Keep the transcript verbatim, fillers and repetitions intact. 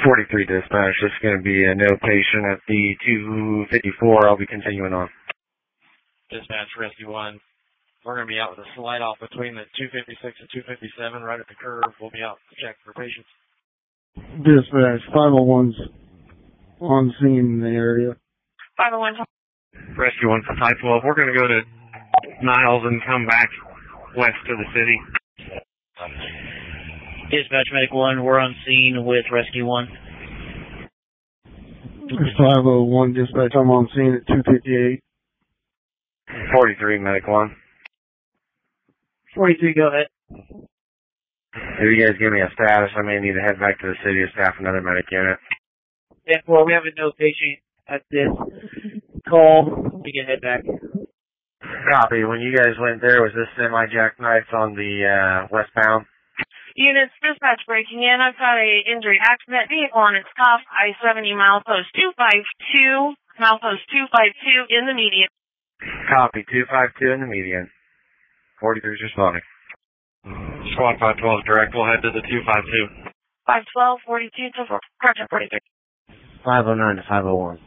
forty-three dispatch, this is going to be a no patient at the two fifty-four. I'll be continuing on. Dispatch, Rescue one. We're going to be out with a slide off between the two fifty-six and two fifty-seven, right at the curve. We'll be out to check for patients. Dispatch, five oh one's on scene in the area. five oh one. Rescue one for five twelve. We're going to go to Niles and come back west to the city. Dispatch, Medic one, we're on scene with Rescue one. five oh one, dispatch, I'm on scene at two fifty-eight. forty-three, Medic one. forty-three, go ahead. If you guys give me a status, I may need to head back to the city to staff another medic unit. ten four, we have a no patient at this call. We can head back. Copy. When you guys went there, was this semi-jackknife on the uh, westbound? Units, dispatch breaking in. I've got a injury accident vehicle on its top, I seventy, milepost two five two, milepost two five two in the median. Copy. two five two in the median. forty-three is responding. Squad five twelve is direct. We'll head to the two five two. five twelve, forty-two, correction, forty-three. five oh nine to five oh one.